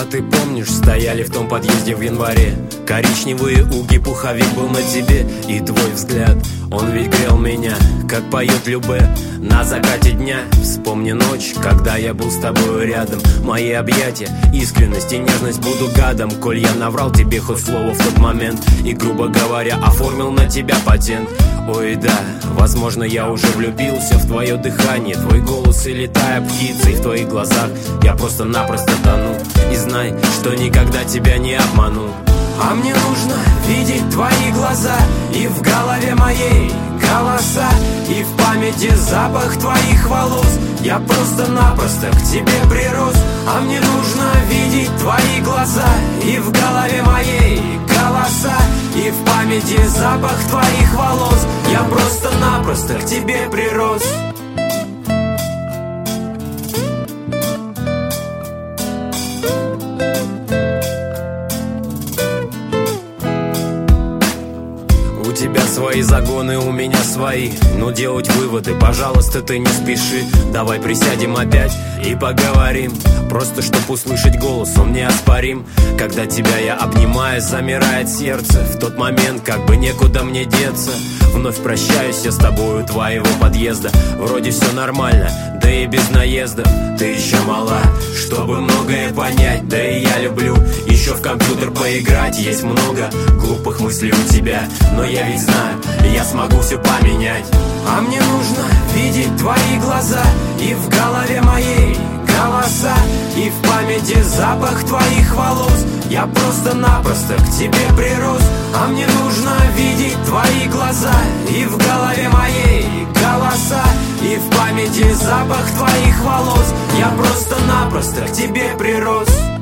А ты помнишь, стояли в том подъезде в январе? Коричневые уги, пуховик был на тебе. И твой взгляд, он ведь грел меня, как поет Любэ на закате дня. Вспомни ночь, когда я был с тобой рядом. Мои объятия, искренность и нежность, буду гадом, коль я наврал тебе хоть слово в тот момент и, грубо говоря, оформил на тебя патент. Ой, да, возможно, я уже влюбился в твое дыхание, твой голос и летая птицей в твоих глазах. Я просто-напросто тону, и знай, что никогда тебя не обману. А мне нужно видеть твои глаза, и в голове моей голоса, и в памяти запах твоих волос. Я просто-напросто к тебе прирос. А мне нужно видеть твои глаза, и в голове моей голоса, и в памяти запах твоих волос. Я просто-напросто к тебе прирос. У тебя свои загоны, у меня свои. Но делать выводы, пожалуйста, ты не спеши. Давай присядем опять и поговорим. Просто чтоб услышать голос, он неоспорим. Когда тебя я обнимаю, замирает сердце. В тот момент как бы некуда мне деться. Вновь прощаюсь я с тобой у твоего подъезда. Вроде все нормально, да и без наездов. Ты еще мала, чтобы многое понять. Да и я люблю еще в компьютер поиграть. Есть много глупых мыслей у тебя, но я ведь знаю, я смогу все поменять. А мне нужно видеть твои глаза, и в голове моей голоса, и в памяти запах твоих волос. Я просто-напросто к тебе прирос. А мне нужно видеть твои глаза, и в голове моей голоса, и в памяти запах твоих волос. Я просто-напросто к тебе прирос.